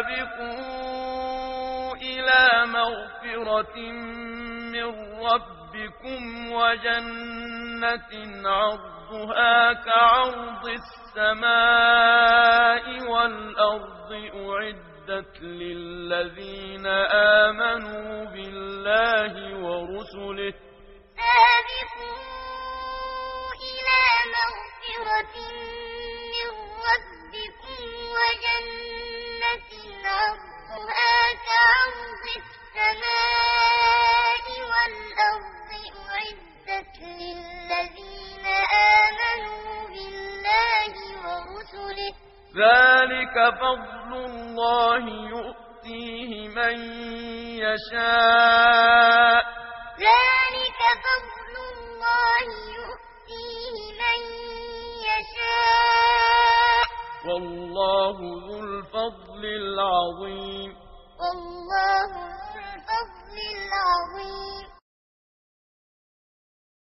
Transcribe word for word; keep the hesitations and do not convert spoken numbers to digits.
سابقوا إلى مغفرة من ربكم وجنة عرضها كعرض السماء والأرض أعدت للذين آمنوا بالله ورسله سابقوا إلى مغفرة من ربكم وجنة عرضها كعرض السماء والأرض أعدت للذين آمنوا بالله ورسله ذلك فضل الله يؤتيه من يشاء ذلك فضل الله يؤتيه من يشاء والله ذو الفضل العظيم والله